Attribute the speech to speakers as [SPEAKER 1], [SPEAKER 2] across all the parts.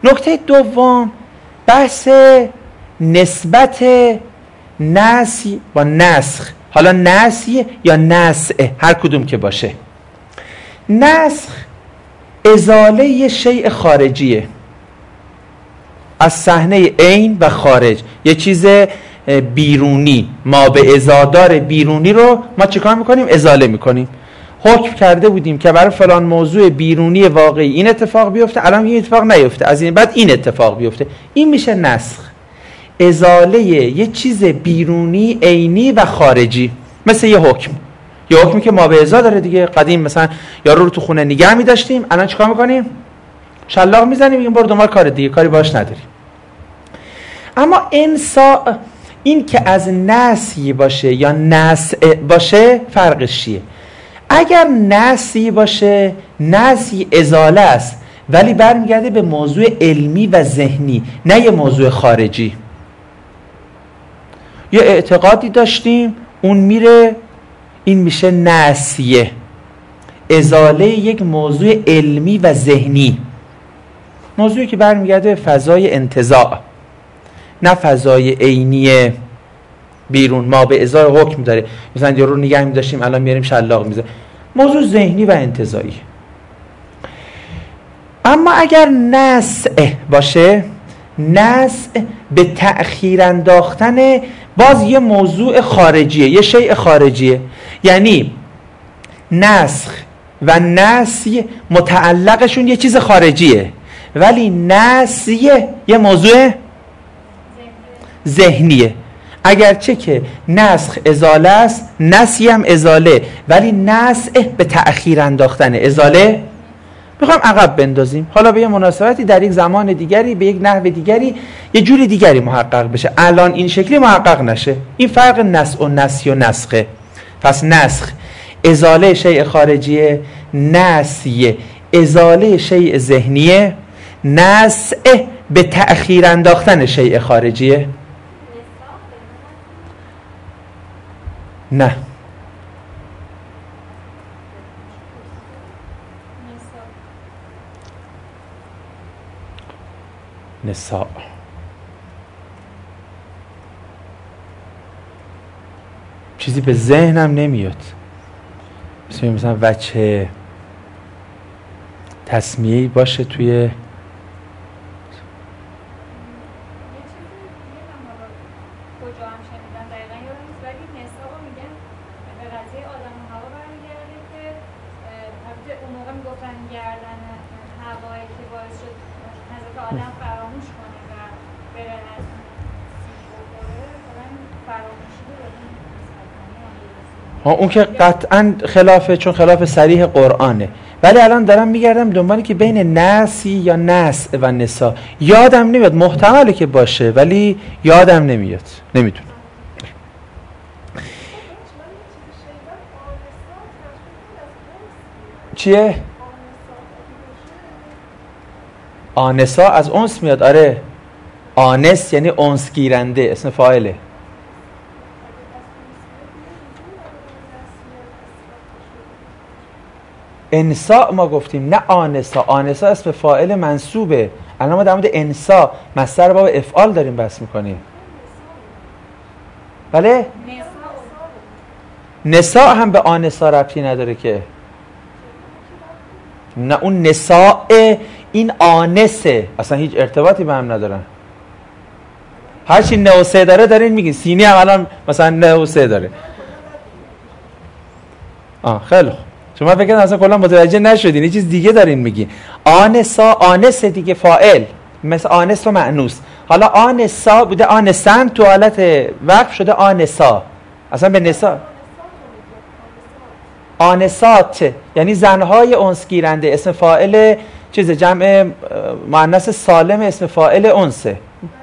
[SPEAKER 1] نکته دوم بحث نسبت نسی با نسخ. حالا نسی یا نسع، هر کدوم که باشه. نسخ ازاله یه شیء خارجیه از صحنه عین و خارج، یه چیز بیرونی، ما به ازادار بیرونی رو ما چیکار میکنیم؟ ازاله میکنیم. حکم کرده بودیم که برای فلان موضوع بیرونی واقعی این اتفاق بیفته، الان این اتفاق نیفته، از این بعد این اتفاق بیفته. این میشه نسخ، ازاله یه چیز بیرونی عینی و خارجی. مثل یه حکم، یه حکمی که ما به ازا داره دیگه. قدیم مثلا یارو رو تو خونه نگه می‌داشتیم، الان چیکار میکنیم؟ شلاق میزنیم، میگیم برو دنبال کار دیگه، کاری باش نداریم. اما این که از نسی باشه یا نسع باشه فرقش چیه؟ اگر نسی باشه، نسی ازاله است ولی برمیگرده به موضوع علمی و ذهنی، نه یه موضوع خارجی. یه اعتقادی داشتیم اون میره، این میشه نسیه، ازاله یک موضوع علمی و ذهنی، موضوعی که برمیگرده به فضای انتزاع، نه فضای عینی بیرون. ما به ازای حکم داره، مثلا یارو رو نگه می‌داشتیم الان میاریم شلاق میزنیم، موضوع ذهنی و انتزاعی. اما اگر نسع باشه، نسع به تأخیر انداختن باز یه موضوع خارجیه، یه شیء خارجیه. یعنی نسخ و نسی متعلقشون یه چیز خارجیه، ولی نسیه یه موضوع ذهنیه. اگرچه که نسخ ازاله است، نسی هم ازاله، ولی نسع به تأخیر انداختن، ازاله میخوام عقب بندازیم، حالا به یه مناسبتی در یک زمان دیگری به یک نحو دیگری یه جوری دیگری محقق بشه، الان این شکلی محقق نشه. این فرق نسع و نسی و نسخه. پس نسخ ازاله شیء خارجیه، نسیه ازاله شیء ذهنیه، نسع به تأخیر انداختن شیء خارجیه. نه، نساء چیزی به ذهنم نمیاد. مثلا وجه تسمیه‌ای باشه توی اون که قطعا خلافه، چون خلاف صریح قرآنه. ولی الان دارم میگردم دنبالی که بین نسی یا نسع و نسا، یادم نمیاد، محتمله که باشه ولی یادم نمیاد، نمیدونم. چیه؟ آنسا از انس میاد. آره، آنس یعنی انس گیرنده، اسم فاعله. انسا ما گفتیم، نه آنسا. آنسا اسم فاعل منصوبه. الان ما در مورد انسا مصدر باب افعال داریم بحث میکنیم. بله؟ نساء هم به آنسا ربطی نداره که. نه، اون نساء، این آنسه، اصلا هیچ ارتباطی به هم ندارن. هرچی نه و سه داره دارین میگین. سینی هم الان مثلا نه و سه داره. خیلی خوب. شما فکر کنید اصلا کلا متوجه نشدین، یه چیز دیگه دارین میگین. آنسا، آنس دیگه فاعل، مثل آنس و مأنوس. حالا آنسا بوده، آنسن تو حالت وقف شده آنسا. اصلا به نسا آنسات یعنی زنهای انس گیرنده، اسم فاعل چیز جمع مؤنث سالم، اسم فاعل انسه.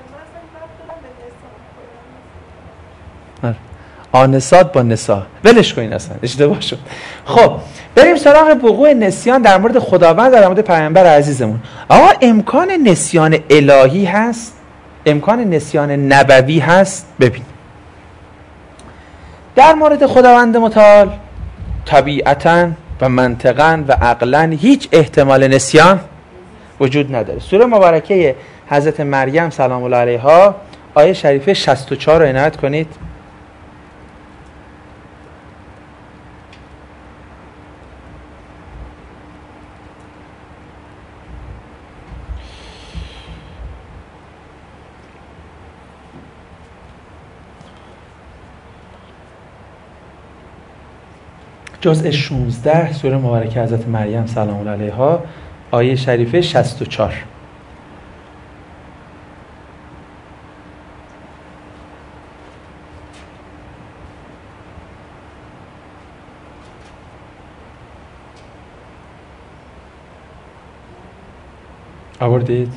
[SPEAKER 1] آنسات با نسا، ولش کنین، اصلا اشتباه شد. خب بریم سراغ وقوع نسیان در مورد خداوند، در مورد پیامبر عزیزمون. آقا امکان نسیان الهی هست؟ امکان نسیان نبوی هست؟ ببین در مورد خداوند متعال طبیعتاً و منطقاً و عقلاً هیچ احتمال نسیان وجود نداره. سوره مبارکه حضرت مریم سلام الله علیها آیه شریفه 64 رو عنایت کنید. جزء 16 سوره مبارکه حضرت مریم سلام الله علیها آیه شریفه 64. آوردید؟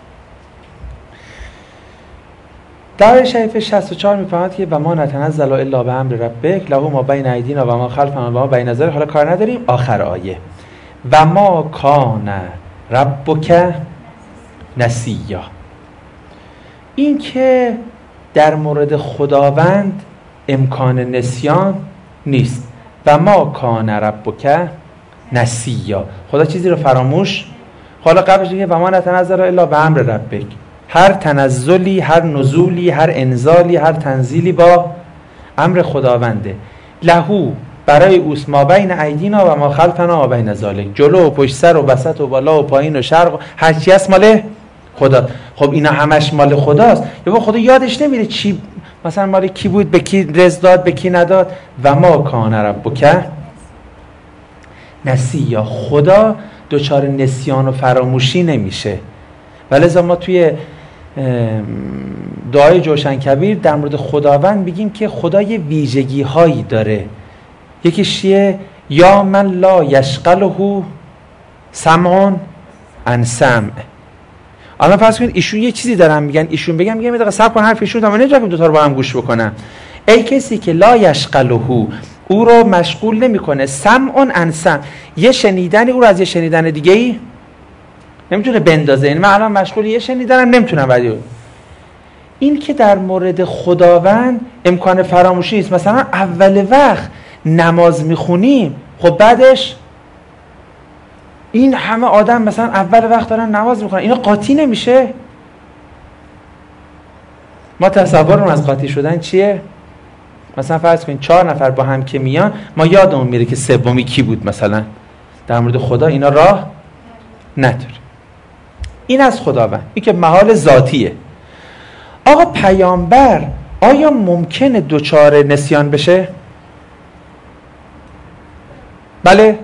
[SPEAKER 1] در آیه شریف 64 می‌فرماید که و ما نتنزل الا بامر ربک له ما بین ایدینا و ما خلفنا و ما بین ذلک. حالا کار نداریم. آخر آیه و ما کان ربک نسیا. این که در مورد خداوند امکان نسیان نیست. و ما کان ربک نسیا، خدا چیزی رو فراموش. حالا قبلش میگه و ما نتنزل الا بامر ربک. هر تنزلی، هر نزولی، هر انزالی، هر تنزیلی با امر خداونده. لهو برای اوست ما بین ایدینا و ما خلفنا و بین ذالک. جلو و پشت سر و وسط و بالا و پایین و شرق هر چی هست مال خدا. خب اینا همش مال خداست. یا خدا یادش نمیره چی مثلا مال کی بود، به کی رزق داد، به کی نداد. و ما کان ربک نسیا. خدا دچار نسیان و فراموشی نمیشه. ولذا ما توی دعای جوشن کبیر در مورد خداوند بگیم که خدا یه ویژگی هایی داره. یکیش چیه؟ یا من لا یشغله سمع عن سمع. الان فرض کنید ایشون یه چیزی دارن میگن، ایشون بگم میگم یه دقیقه صبر کن حرف ایشون، من نمی‌تونم دو تا رو با هم گوش بکنم. ای کسی که لا یشغله، او رو مشغول نمیکنه، سمع عن سمع، یه شنیدنی او رو از یه شنیدن دیگه ای نمیتونه بندازه. یعنی من الان مشغول یه شنیدنم نمیتونم ولی این که در مورد خداوند امکان فراموشی نیست. مثلا اول وقت نماز میخونیم، خب بعدش این همه آدم مثلا اول وقت دارن نماز میخونن، اینا قاطی نمیشه؟ ما تصورمون از قاطی شدن چیه؟ مثلا فرض کنید 4 نفر با هم که میان، ما یادمون میره که سومی کی بود. مثلا در مورد خدا اینا راه نداره. این از خداوند، این که محال ذاتیه. آقا پیامبر آیا ممکنه دچار نسیان بشه؟ بله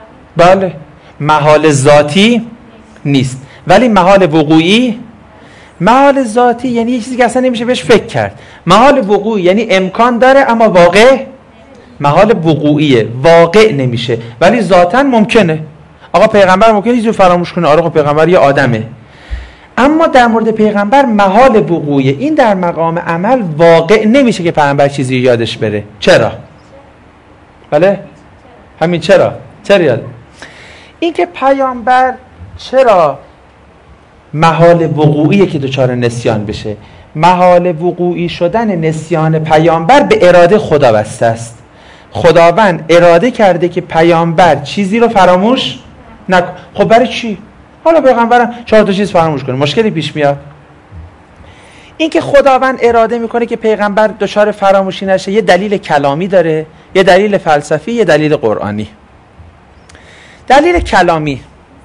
[SPEAKER 1] محال ذاتی نیست، ولی محال وقوعی. محال ذاتی یعنی یه چیزی که اصلا نمیشه بهش فکر کرد. محال وقوعی یعنی امکان داره اما واقع. محال وقوعیه، واقع نمیشه ولی ذاتاً ممکنه. آقا پیغمبر ممکنه چیزی فراموش کنه. آره پیغمبر یه آدمه، اما در مورد پیغمبر محال وقوعیه. این در مقام عمل واقع نمیشه که پیغمبر چیزی یادش بره. چرا؟ بله همین چرا یاد؟ این که پیامبر چرا محال وقوعیه که دچار نسیان بشه؟ محال وقوعی شدن نسیان پیامبر به اراده خدا بسته است. خداوند اراده کرده که پیامبر چیزی رو فراموش نکنه. خب برای چی؟ حالا پیغمبرم 4 تا چیز فراموش کنه، مشکلی پیش میاد؟ این که خداوند اراده میکنه که پیغمبر دچار فراموشی نشه یه دلیل کلامی داره، یه دلیل فلسفی، یه دلیل قرآنی. دلیل کلامی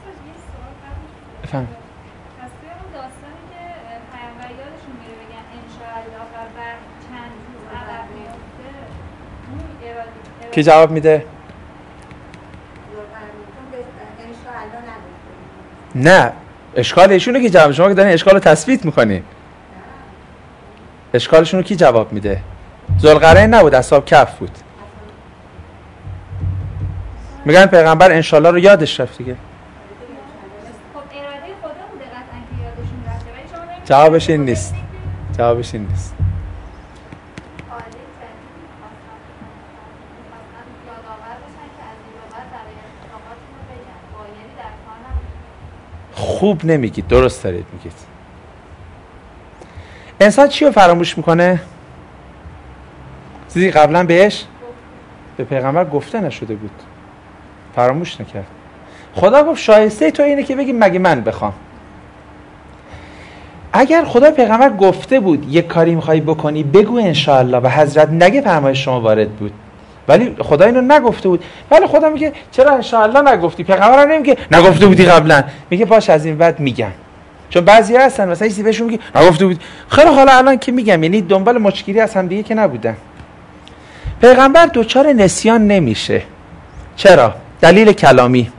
[SPEAKER 1] بفهم. کی جواب میده؟ نه اشکال ایشونه که جواب، شما که دارین اشکال رو تثبیت میکنین. اشکالشون رو کی جواب میده؟ ذوالقرنین نبود، اصحاب کهف بود. میگن پیغمبر انشالله رو یادش رفت دیگه.
[SPEAKER 2] خب اراده خدا بوده قطعا که یادشون رفته، ولی شما نمی‌دونید.
[SPEAKER 1] جوابش این نیست. جوابش این نیست. خوب نمیگید، درست دارید میگید. انسان چی رو فراموش میکنه؟ چیزی قبلا بهش به پیغمبر گفته نشده بود، فراموش نکرد. خدا گفت شایسته تو اینه که بگی مگه من بخوام. اگر خدا پیغمبر گفته بود یک کاری میخوای بکنی بگو انشاءالله و حضرت نگه فرمایش شما وارد بود، ولی خدا اینو نگفته بود. ولی خدا میگه چرا انشاءالله نگفتی؟ پیغمبر نمیگه نگفته بودی قبلا، میگه باش از این بعد میگم. چون بعضی هستن مثلا چیزی بهشون میگه نگفته بودی، خیلی حالا الان که میگم، یعنی دنبال مشکلی از هم دیگه که نبودن. پیغمبر دوچار نسیان نمیشه. چرا؟ دلیل کلامی.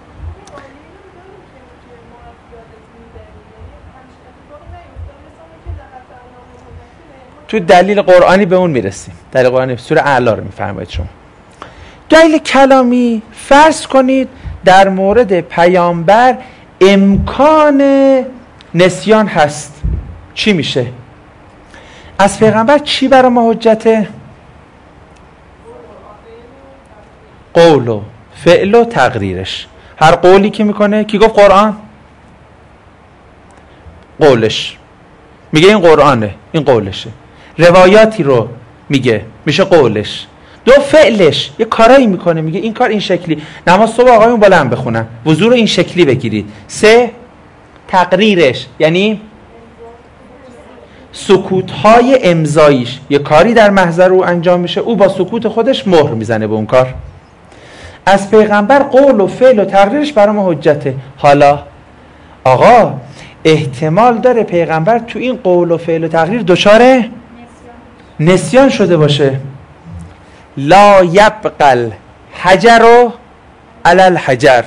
[SPEAKER 1] تو دلیل قرآنی به اون میرسیم. دلیل قرآنی سوره اعلی رو میفرمایید شما. دلیل کلامی، فرض کنید در مورد پیامبر امکان نسیان هست، چی میشه؟ از پیغمبر چی برای ما حجته؟ قول و فعل و تقریرش. هر قولی که میکنه، کی گفت قرآن؟ قولش میگه این قرآنه، این قولشه. روایاتی رو میگه، میشه قولش. دو، فعلش، یه کارایی میکنه، میگه این کار این شکلی، نماز صبح آقایون بلند بخونن، وضو رو این شکلی بگیرید. سه، تقریرش، یعنی سکوت‌های امضاییش، یه کاری در محضر او انجام میشه، او با سکوت خودش مهر میزنه به اون کار. از پیغمبر قول و فعل و تقریرش برای ما حجته. حالا آقا احتمال داره پیغمبر تو این قول و فعل و تقریر دچار نسیان شده باشه. لا یبقل حجر علی الحجر.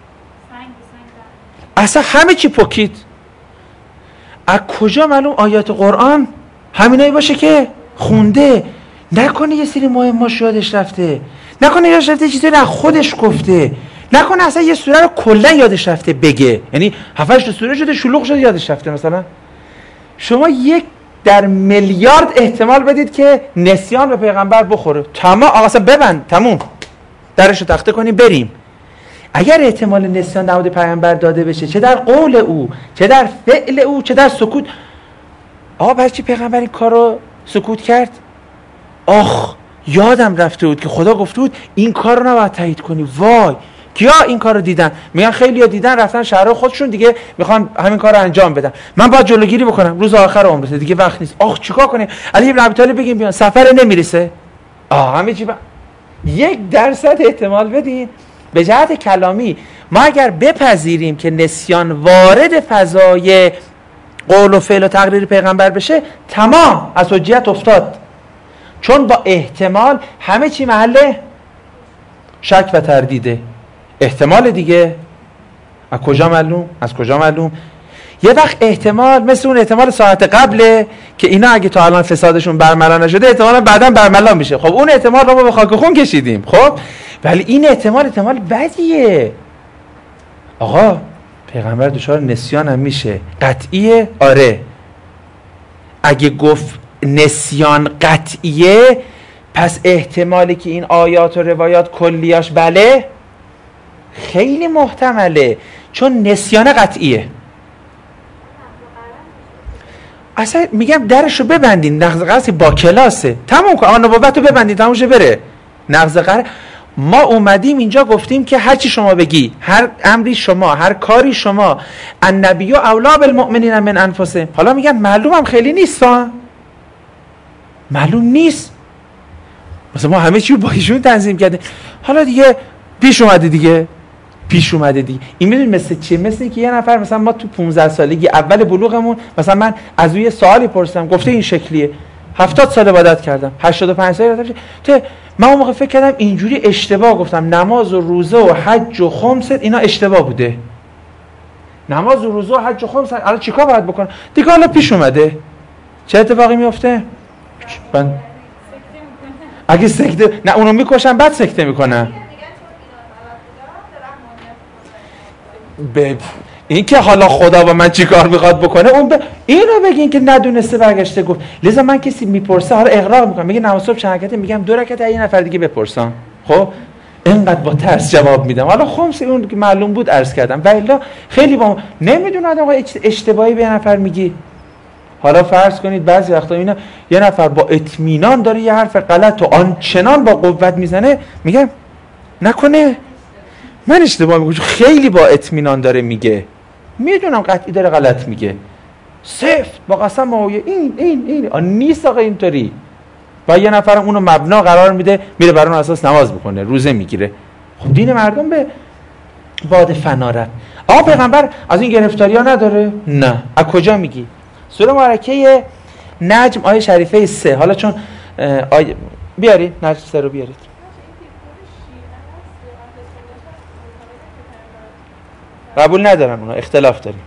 [SPEAKER 1] اصلا همه چی پکید. از کجا معلوم آیات قرآن همینایی باشه که خونده؟ نکنه یه سری مهماش یادش رفته، نکنه یادش رفته چیزی رو خودش گفته، نکنه اصلا یه سوره رو کلا یادش رفته بگه، یعنی 7-8 سوره شده شلوغ شده یادش رفته. مثلا شما 1 در میلیارد احتمال بدید که نسیان به پیغمبر بخوره. تمام آقا اصلا ببند، تموم، درشو تخته کنیم بریم. اگر احتمال نسیان نمود پیغمبر داده بشه، چه در قول او، چه در فعل او، چه در سکوت، آقا برای چی پیغمبر این کارو سکوت کرد؟ آخ یادم رفته بود که خدا گفته بود این کار رو نباید تایید کنی. وای کیا این کار رو دیدن؟ میگن خیلی‌ها دیدن، رفتن شهرها خودشون دیگه میخوان همین کار رو انجام بدن. من باید جلوگیری بکنم، روز آخر عمرته دیگه وقت نیست. آخ چیکار کنیم؟ علی ابن ابی طالب بگیم بیان، سفر نمیرسه. همه چی 1% احتمال بدین. به جهت کلامی ما اگر بپذیریم که نسیان وارد فضای قول و فعل و تقریر پیغمبر بشه، تمام از حجیت افتاد. چون با احتمال همه چی محل شک و تردیده. احتمال دیگه از کجا معلوم؟ از کجا معلوم؟ یه وقت احتمال مثل اون احتمال ساعت قبله که اینا اگه تا الان فسادشون برملا نشده احتمالا بعداً برملا میشه. خب اون احتمال رو ما به خاک خون کشیدیم. خب ولی این احتمال بدیه. آقا پیغمبر دچار نسیان هم میشه. قطعیه؟ آره. اگه گفت نسیان قطعیه، پس احتمالی که این آیات و روایات کلیاش بله خیلی محتمله، چون نسیان قطعیه. اصلا میگم درشو ببندین، نقض قرصی با کلاسه، تموم کن، نبوت رو ببندین تموم شه بره. نقض قرص ما اومدیم اینجا گفتیم که هر چی شما بگی، هر امری شما، هر کاری شما، النبی اولی بالمؤمنین من انفسهم. حالا میگن معلومم خیلی نیست، معلوم نیست، مثلا ما همه چی با ایشون تنظیم کردیم، حالا دیگه پیش اومده دیگه. این میدونی مثل چیه؟ مثل اینکه یه نفر مثلا ما تو 15 سالگی اول بلوغمون مثلا من از اون یه سوالی پرسیدم، گفته این شکلیه، 70 سال عبادت کردم، 85 سال عبادت کردم، من اون موقع فکر کردم اینجوری اشتباه گفتم، نماز و روزه و حج و خمس اینا اشتباه بوده، نماز و روزه و حج و خمس، الان چیکار باید بکنم دیگه؟ حالا پیش اومده چه اتفاقی میفته؟ من اگه سکته نه اونو میکشن بعد سکته میکنن. این که حالا خدا با من چیکار میخواد بکنه، اون اینو بگین که ندونسته برگشته گفت. لذا من کسی میپرسه حالا اغراق میکنم، میگه نماز صبح چند رکعته، میگم 2 رکعت، یه نفر دیگه بپرسم. خب اینقدر با ترس جواب میدم. حالا خمس اون که معلوم بود عرض کردم، ولی خیلی با نمیدونه آدم اشتباهی به نفر میگی. حالا فرض کنید بعضی وقتا اینا یه نفر با اطمینان داره یه حرف غلط و آنچنان با قوت میزنه، میگم نکنه من اشتباه میگم، خیلی با اطمینان داره میگه، میدونم قطعی داره غلط میگه، سفت با قسم آیه این نیست آقا اینطوری. و یه نفرم اونو مبنا قرار میده، میره بر اون اساس نماز میکنه، روزه میگیره. خب دین مردم به باد فنا رفت. آقا پیغمبر از این گرفتاری ها نداره؟ نه. از کجا میگی؟ سوره مبارکه نجم آیه شریفه 3. حالا چون بیارید نجم 3 رو بیارید. قبول ندارن اونا، اختلاف داریم.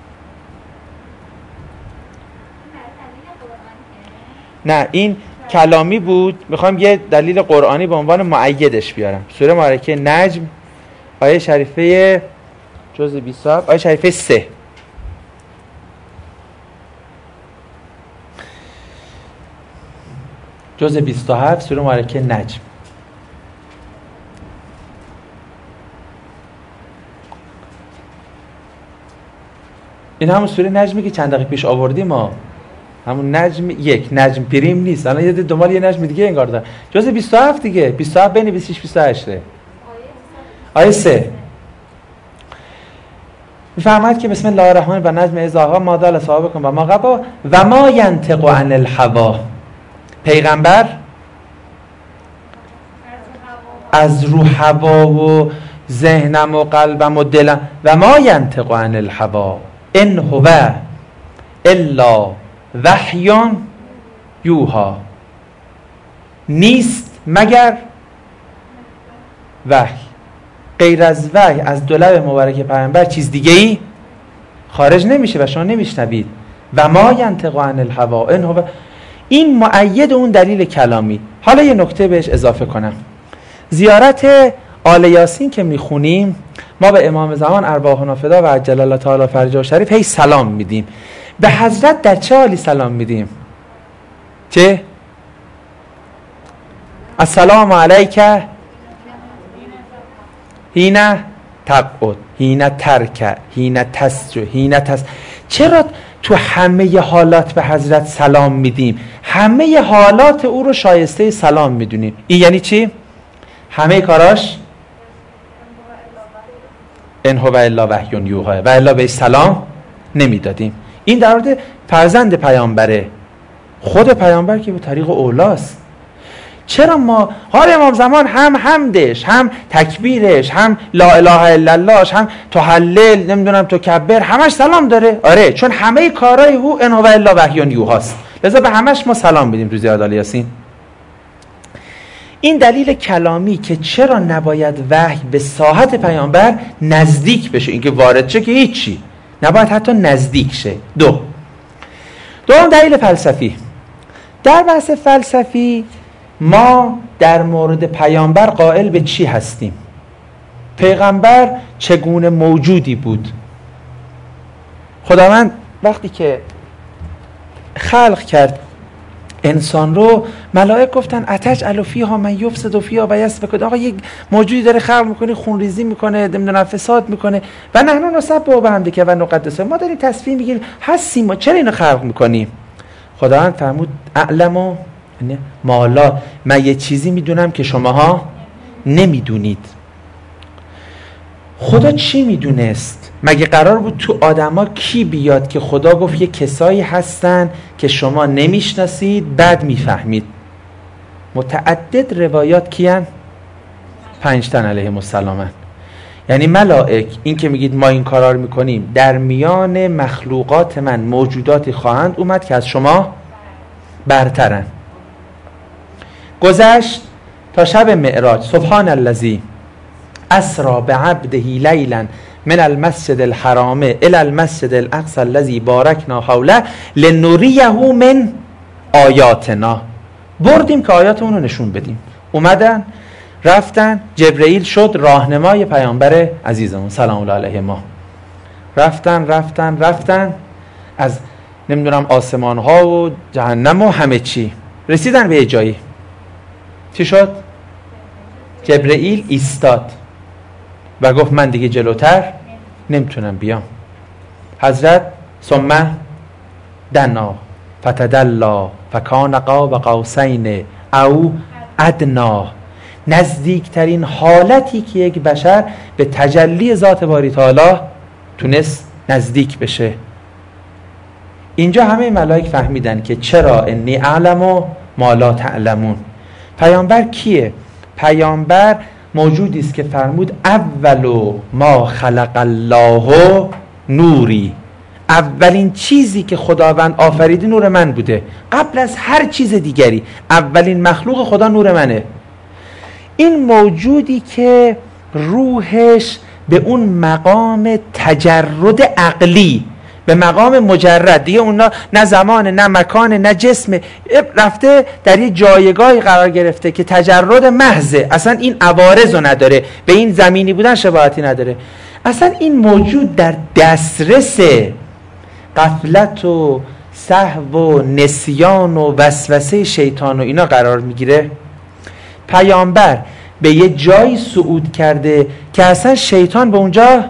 [SPEAKER 1] نه این کلامی بود، میخوام یه دلیل قرآنی به عنوان مؤیدش بیارم. سوره مبارکه نجم آیه شریفه جزء 27 آیه شریفه 3. جزء 27 سوره مبارکه نجم. این همون سوره نجمی که چند دقیقه پیش آوردیم ما، همون نجم 1 نجم پریم نیست، الان یه دنبال یه نجم دیگه انگار دارم. جزء 27 دیگه، 27 بین 26 28 آیه 3 میفرماید که بسم الله الرحمن و نجم اذا هوا ما ضل صاحبکم و ما غوا و ما ینطق عن الهوا. پیغمبر از رو هوا و ذهنم و قلبم و دلم، و ما ینطق عن الهوا ان هو الا وحی یوحی، نیست مگر وحی. غیر از وحی از دو لب مبارک پیامبر چیز دیگه ای خارج نمیشه و شما نمیشنوید. و ما ینطق عن الهوا ان هو، این مؤید اون دلیل کلامی. حالا یه نکته بهش اضافه کنم. زیارت آل یاسین که میخونیم ما به امام زمان ارواحنا فدا و عجل الله تعالی فرجه شریف هی سلام میدیم. به حضرت در چه حالی سلام میدیم؟ چه؟ السلام علیک حین تقعد حین ترک حین تسجد حین چرا تو همه حالات به حضرت سلام میدیم؟ همه حالات او رو شایسته سلام میدونیم. این یعنی چی؟ همه کاراش ان هو الا وحی یوحی، و الا بهش سلام نمیدادیم. این در مورد فرزند پیامبره. خود پیامبر که به طریق اولاست. چرا ما حال امام زمان هم حمدش، هم تکبیرش، هم لا اله الا اللهش، هم تهلل، نمیدونم تکبر، همش سلام داره؟ آره، چون همه کارهای او ان هو الا وحی یوحی است، لذا به همش ما سلام بدیم. تو زیارت آل یاسین این دلیل کلامی که چرا نباید وحی به ساحت پیامبر نزدیک بشه، اینکه وارد شه که هیچی، نباید حتی نزدیک شه. دوم دلیل فلسفی. در بحث فلسفی ما در مورد پیامبر قائل به چی هستیم؟ پیغمبر چگونه موجودی بود؟ خداوند وقتی که خلق کرد انسان رو، ملائک گفتن اتجعل فیها من یفسد فیها و یسفک. آقا یک موجودی داره خلق میکنه، خونریزی میکنه، نمیدونم فساد میکنه، و نحن نسبح بحمدک و نقدس، ما داریم تسبیح میگیریم، هستیم، ما چرا اینو خلق میکنیم؟ خداوند فرمود اعلم مالا، من یه چیزی میدونم که شماها نمیدونید. خدا چی میدونست؟ مگه قرار بود تو آدما کی بیاد که خدا گفت یه کسایی هستن که شما نمیشناسید بعد میفهمید؟ متعدد روایات کیان؟ 5 تن علیهم السلام. یعنی ملائک، این که میگید ما این کارا رو میکنیم، در میان مخلوقات من موجوداتی خواهند اومد که از شما برترن. گذشت تا شب معراج، سبحان الذی اسری بعبده لیلا من المسجد الحرام الى المسجد الاقصی الذی بارکنا حوله لنریه من آیاتنا. بردیم که آیاتمون رو نشون بدیم. اومدن رفتن، جبرئیل شد راهنمای پیامبر عزیزمون سلام الله علیه ما. رفتن از نمیدونم آسمان ها و جهنم و همه چی، رسیدن به جایی. چی شد؟ جبرئیل ایستاد و گفت من دیگه جلوتر نمیتونم بیام. حضرت ثم دنا فتدلا فکان قاب قوسین او ادنا، نزدیکترین حالتی که یک بشر به تجلی ذات باری تعالی تونست نزدیک بشه. اینجا همه ملائک فهمیدن که چرا انی اعلم ما لا تعلمون. پیامبر کیه؟ پیامبر موجودی است که فرمود اول ما خلق الله نوری، اولین چیزی که خداوند آفریده نور من بوده، قبل از هر چیز دیگری اولین مخلوق خدا نور منه. این موجودی که روحش به اون مقام تجرد عقلی، به مقام مجرد، دیگه اونا نه زمان نه مکان نه جسم، رفته در یه جایگاهی قرار گرفته که تجرد محضه، اصلا این عوارض رو نداره، به این زمینی بودن شباهتی نداره. اصلا این موجود در دسترس غفلت و سهو و نسیان و وسوسه شیطان و اینا قرار میگیره. پیامبر به یه جایی صعود کرده که اصلا شیطان به اونجا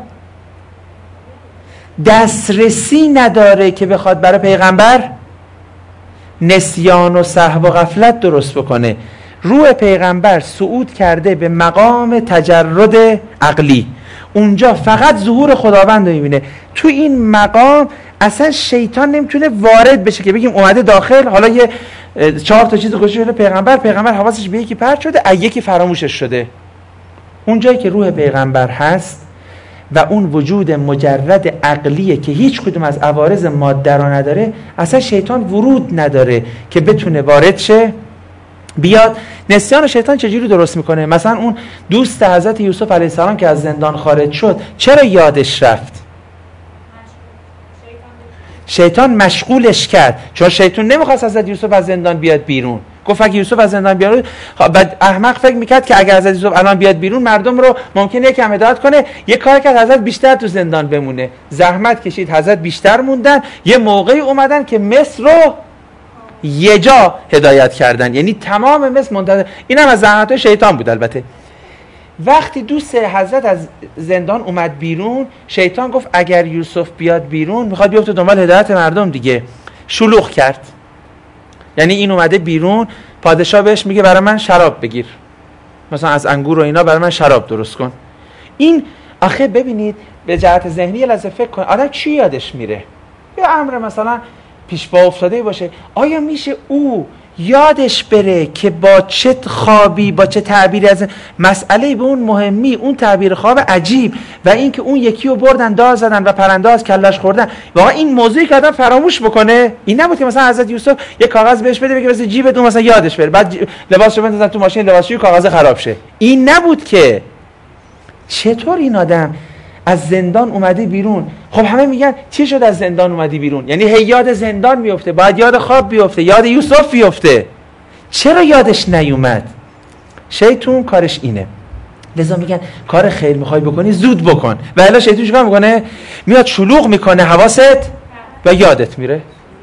[SPEAKER 1] دسترسی نداره که بخواد برای پیغمبر نسیان و سهو و غفلت درست بکنه. روح پیغمبر صعود کرده به مقام تجرد عقلی، اونجا فقط ظهور خداوند رو میبینه. تو این مقام اصلا شیطان نمیتونه وارد بشه که بگیم اومده داخل، حالا یه 4 تا چیز گوشه پیغمبر حواسش به یکی پرت شده، یکی فراموشش شده. اونجایی که روح پیغمبر هست و اون وجود مجرد عقلیه که هیچ کدوم از عوارض ماده رو نداره، اصلا شیطان ورود نداره که بتونه وارد شه بیاد. نسیان شیطان چجوری درست میکنه؟ مثلا اون دوست حضرت یوسف علیه السلام که از زندان خارج شد، چرا یادش رفت؟ شیطان مشغولش کرد، چون شیطان نمیخواست حضرت یوسف از زندان بیاد بیرون. گفت اگه یوسف از زندان بیاد، بعد احمق فکر میکرد که اگر حضرت یوسف الان بیاد بیرون مردم رو ممکنه یکم هدایت کنه، یه کار کرد حضرت بیشتر تو زندان بمونه. زحمت کشید حضرت بیشتر موندن، یه موقعی اومدن که مصر رو یه جا هدایت کردن، یعنی تمام مصر منتظر. اینم از زحمت‌های شیطان بود. البته وقتی دوست حضرت از زندان اومد بیرون، شیطان گفت اگر یوسف بیاد بیرون میخواد بیفته دنبال هدایت مردم دیگه، شلوغ کرد. یعنی این اومده بیرون، پادشاه بهش میگه برای من شراب بگیر، مثلا از انگور و اینا برای من شراب درست کن. این آخه ببینید به جهت ذهنی لحظه فکر کن، آدم چی یادش میره؟ یه امر مثلا پیش پا افتاده باشه، آیا میشه او یادش بره که با چه خوابی، با چه تعبیری از مسئله به اون مهمی، اون تعبیر خواب عجیب و این که اون یکی رو بردن دار زدن و پرنده از کلش خوردن، واقعا این موضوعی که آدم فراموش بکنه؟ این نبود که مثلا حضرت یوسف یه کاغذ بهش بده بگه مثلا جیبت اون مثلا یادش بره، بعد لباسشو بندازن تو ماشین، لباسشویی کاغذ خراب شه. این نبود که. چطور این آدم از زندان اومده بیرون؟ خب همه میگن چی شد از زندان اومدی بیرون؟ یعنی هی یاد زندان میفته، باید یاد خواب بیفته، یاد یوسف بیفته. چرا یادش نیومد؟ شیطون کارش اینه. لذا میگن کار خیر میخوای بکنی زود بکن، و الا شیطون چیکار میکنه؟ میاد شلوغ میکنه حواست و یادت میره.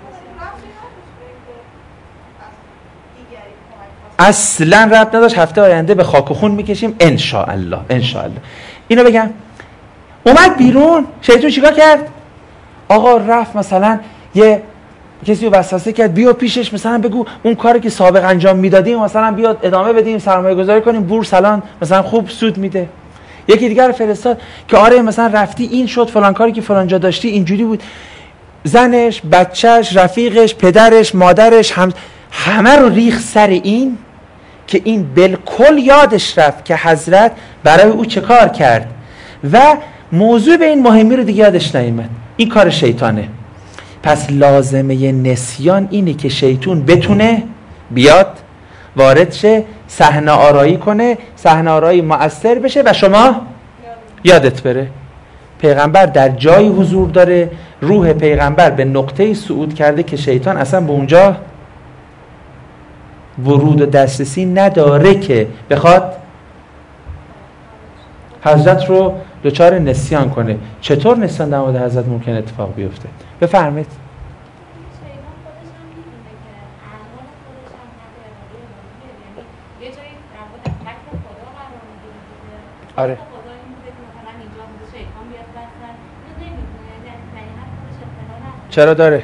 [SPEAKER 1] اصلا ربط نداشت. هفته آینده به خاک و خون میکشیم ان شاء الله. اینو بگم اومد بیرون، شیطان چیکار کرد؟ آقا رفت مثلا یه کسی رو وسوسه کرد، بیا پیشش مثلا بگو اون کاری که سابق انجام میدادیم مثلا بیاد ادامه بدیم، سرمایه گذاری کنیم، بورس الان مثلا خوب سود میده. یکی دیگر فرستاد که آره مثلا رفتی این شد، فلان کاری که فلان جا داشتی اینجوری بود، زنش، بچهش، رفیقش، پدرش، مادرش، همه رو ریخ سر این که این بالکل یادش رفت که حضرت برای او چه کار کرد و موضوع به این مهمی رو دیگه یادش نیامد. این کار شیطانه. پس لازمه نسیان اینه که شیطان بتونه بیاد وارد شه، صحنه آرایی کنه، صحنه آرایی مؤثر بشه و شما یادت بره. پیغمبر در جایی حضور داره، روح پیغمبر به نقطه‌ای صعود کرده که شیطان اصلا به اونجا ورود و دسترسی نداره که بخواد حضرت رو دچار نسیان کنه. چطور نسیان در مورد حضرت ممکن اتفاق بیفته؟ بفرمایید. آره چرا داره؟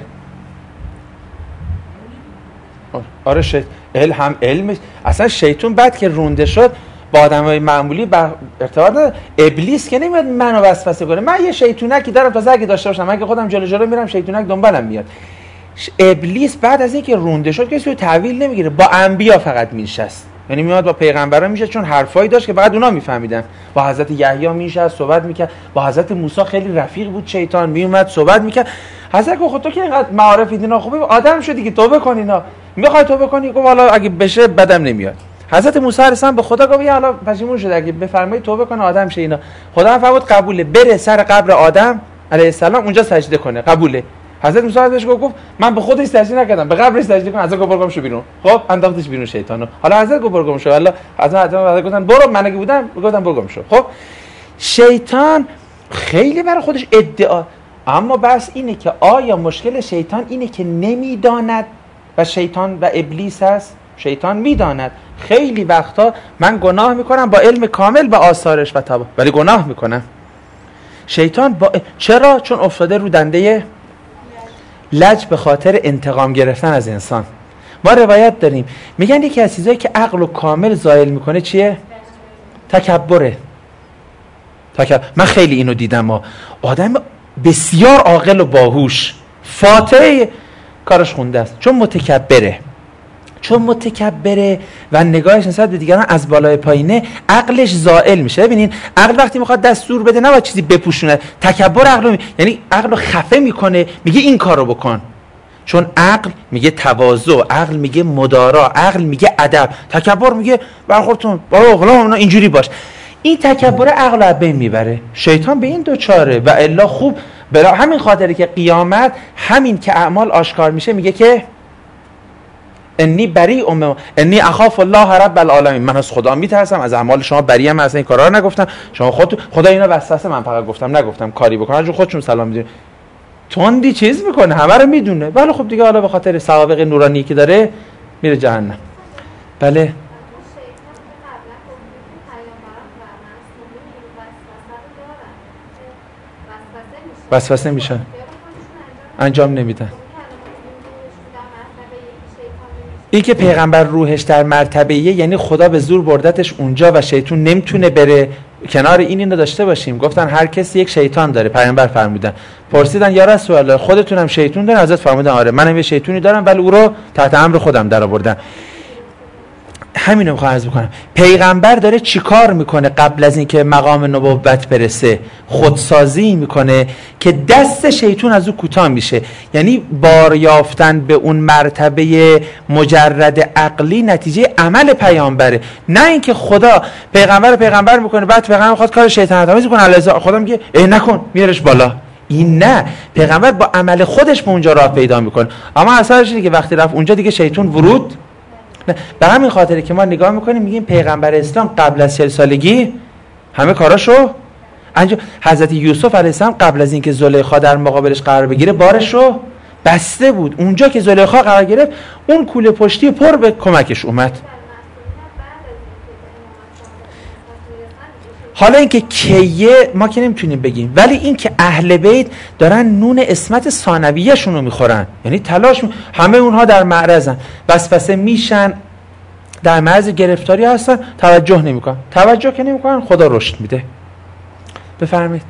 [SPEAKER 1] آره علم اصلا شیطان بعد که رونده شد با آدمای معمولی ارتباط نداره. ابلیس که نمیاد منو وسوسه کنه. من یه شیطونکی دارم، تازه اگه داشته باشم، من که خودم جلو میرم شیطونک دنبالم میاد. ابلیس بعد از اینکه رونده شد کسی رو تحویل نمیگیره، با انبیا فقط میشست. یعنی میاد با پیغمبرا میشه، چون حرفایی داشت که فقط اونا میفهمیدن. با حضرت یحیی میشه صحبت میکرد، با حضرت موسی خیلی رفیق بود، شیطان میومد صحبت میکرد. حضرت گفت خود تو که اینقدر معارف اینا خوبه، آدم شدی که توبه کنی. اینا میخوای توبه کنی؟ گفت حالا اگه بشه بدم نمیاد. حضرت موسی علیه السلام به خدا گفت یا حالا پشیمون شده، اگه بفرمایید توبه کنه آدم شه. اینا خدا فرمود قبوله، بره سر قبر آدم علیه السلام اونجا سجده کنه، قبوله. حضرت موسی بهش گفت من به خودش سجده نکردم، به قبرش سجده کنم. حضرت گفت برو گم شو بیرون. خب انداختش بیرون شیطانو. حالا حضرت گفت برو گم شو. حالا حضرت گفتن برو، من اگه بودم گفتم برو گم شو. خب شیطان خیلی برای خودش ادعا، اما بس اینه که آیا مشکل شیطان اینه که نمیداند و شیطان و ابلیس هست؟ شیطان میداند. خیلی وقتا من گناه میکنم با علم کامل به آثارش و تبا، ولی گناه میکنم. شیطان چرا؟ چون افتاده رو دنده لج به خاطر انتقام گرفتن از انسان. ما روایت داریم میگن یکی از چیزایی که عقل و کامل زائل میکنه چیه؟ تکبره. من خیلی اینو دیدم. آدم بسیار عاقل و باهوش فاتحه کارش خونده است، چون متکبره و نگاهش نسبت به دیگران از بالای پایینه، عقلش زائل میشه. ببینین عقل وقتی میخواد دستور بده نباید چیزی بپوشونه. تکبر یعنی عقل خفه میکنه، میگه این کارو بکن، چون عقل میگه تواضع، عقل میگه مدارا، عقل میگه ادب. تکبر میگه برخوردتون بابا اینجوری باش. این تکبر عقل رو بین میبره. شیطان به این دوچاره و الا خوب برای همین خاطره که قیامت همین که اعمال آشکار میشه میگه که انی اخاف الله رب العالمین، من از خدا میترسم، از اعمال شما بریم، من اصلا این کارا رو نگفتم، شما خدا اینا وسوسه، من فقط نگفتم کاری بکنن، چون خودشون سلام میدونن. تندی چیز میکنه، همه رو میدونه، ولی خب دیگه حالا به خاطر سوابق نورانی که داره میره جهنم. بله وسوسه میشن، انجام نمیدن. این که پیغمبر روحش در مرتبه یعنی خدا به زور بردتش اونجا و شیطان نمیتونه بره کنار. اینو داشته باشیم. گفتن هر کسی یک شیطان داره. پیغمبر فرمودن، پرسیدن یا رسول الله خودتونم شیطان دارین؟ حضرت فرمودن آره منم یه شیطانی دارم، ولی او رو تحت امر خودم درآوردم. همینو میخوام عرض بکنم. پیغمبر داره چیکار میکنه قبل از اینکه مقام نبوت برسه؟ خودسازی میکنه که دست شیطان از او کوتاه میشه. یعنی بار یافتن به اون مرتبه مجرد عقلی نتیجه عمل پیامبره، نه اینکه خدا پیغمبر میکنه بعد پیغمبر میخواد کار شیطان تمیز کنه، علیه خدا میگه نکن میارش بالا. این نه، پیغمبر با عمل خودش به اونجا راه پیدا میکنه. اما اثرش اینه که وقتی رفت اونجا دیگه شیطان ورود نه. به همین خاطره که ما نگاه میکنیم میگیم پیغمبر اسلام قبل از 40 سالگی همه کاراشو انجام. حضرت یوسف علیه السلام قبل از اینکه زلیخا در مقابلش قرار بگیره بارش رو بسته بود. اونجا که زلیخا قرار گرفت اون کوله پشتی پر به کمکش اومد. حالا اینکه کیه ما که نمیتونیم بگیم، ولی اینکه اهل بیت دارن نون عصمت ثانویه شون رو میخورن، یعنی تلاش همه اونها در معرضن، وسوسه میشن، در معرض گرفتاری هستن، توجه نمیکنن. توجه که نمیکنن خدا رشد میده. بفرمایید.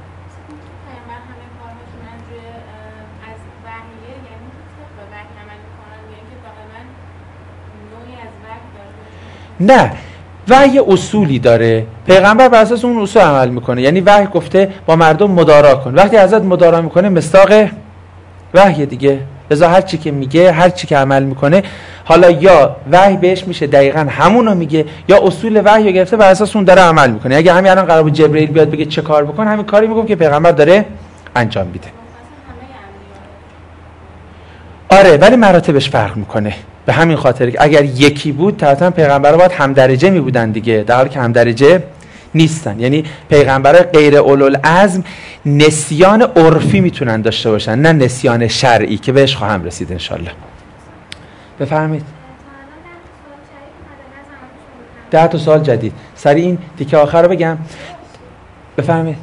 [SPEAKER 1] نه، وحی اصولی داره. پیغمبر بر اساس اون اصول عمل میکنه. یعنی وحی گفته با مردم مدارا کن. وقتی حضرت مدارا میکنه مصداق وحی دیگه. لذا هر چی که میگه، هر چی که عمل میکنه، حالا یا وحی بهش میشه دقیقاً همونو میگه، یا اصول وحی رو گرفته بر اساس اون داره عمل میکنه. اگه همین الان قرار بود جبرئیل بیاد بگه چه کار بکن، همین کاری میگم که پیغمبر داره انجام میده. آره، ولی مراتبش فرق میکنه. به همین خاطر که اگر یکی بود طبعا پیغمبرها باید هم درجه می بودن دیگه، در حالی که هم درجه نیستن. یعنی پیغمبرای غیر اولوالعزم نسیان عرفی میتونن داشته باشن، نه نسیان شرعی که بهش خواهم رسید انشالله. بفرمایید. 10 تا سوال جدید. سریع این تیکه آخر رو بگم. بفرمایید.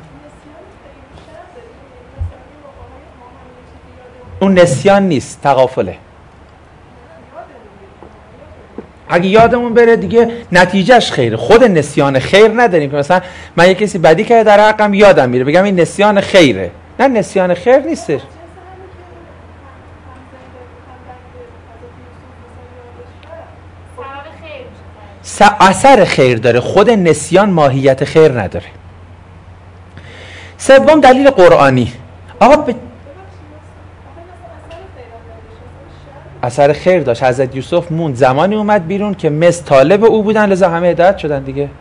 [SPEAKER 1] اون نسیان نیست، تغافله. اگه یادمون بره دیگه نتیجهش خیره. خود نسیان خیر نداریم که مثلا من یه کسی بدی کرده در حقم یادم میره بگم این نسیان خیره. نه، نسیان خیر نیستش. اثر خیر داره، خود نسیان ماهیت خیر نداره. سوم دلیل قرآنی. آقا اثر خیر داشت. حضرت یوسف موند زمانی اومد بیرون که مصر طالب او بودن، لذا همه هدایت شدن دیگه.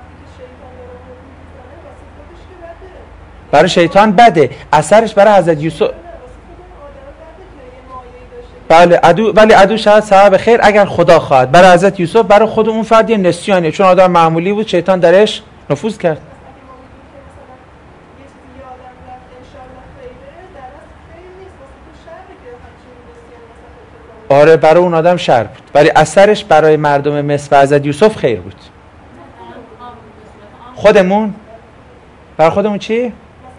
[SPEAKER 1] برای شیطان بده، اثرش برای حضرت یوسف بله عدو، ولی عدو شاید سبب خیر اگر خدا خواهد. برای حضرت یوسف برای خود اون فرد یه نسیانه، چون آدم معمولی بود شیطان درش نفوذ کرد. آره برای اون آدم شر بود، ولی اثرش برای مردم مصر و حضرت یوسف خیر بود. خودمون برای خودمون چی؟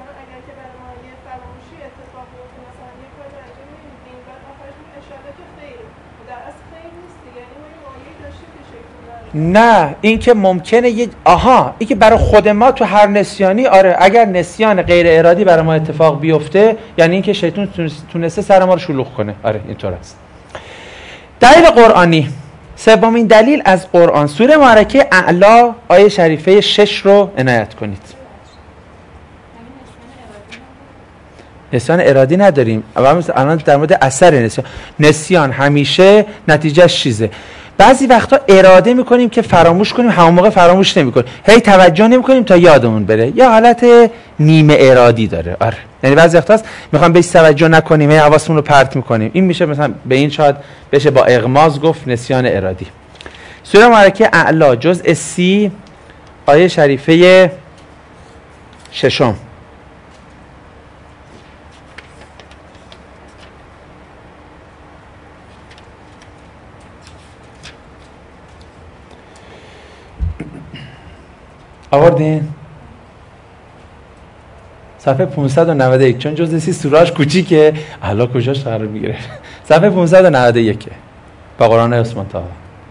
[SPEAKER 1] نه، این که ممکنه این که برای خود ما تو هر نسیانی، آره اگر نسیان غیر ارادی برای ما اتفاق بیفته یعنی این که شیطان تونسته سر ما رو شلوغ کنه. آره اینطور است. دلیل قرآنی. سومین دلیل از قرآن، سوره مبارکه اعلی آیه شریفه 6 رو عنایت کنید. نسیان ارادی نداریم. الان در مورد اثر نسیان همیشه نتیجهش چیزه. بعضی وقتا اراده میکنیم که فراموش کنیم، همون موقع فراموش نمیکنیم، هی توجه نمیکنیم تا یادمون بره. یا حالت نیمه ارادی داره. آره یعنی بعضی وقتا هست میخوام بهش توجه نکنیم، هی حواسمون رو پرت میکنیم. این میشه مثلا به این شاید بشه با اغماض گفت نسیان ارادی. سوره مبارکه اعلی جزء 30 آیه شریفه 6. آوردین؟ صفحه 591 چون جزء 30 سوره‌اش کوچیکه، حالا کجاش قرار میگیره؟ صفحه 591 با قرآن عثمان طه.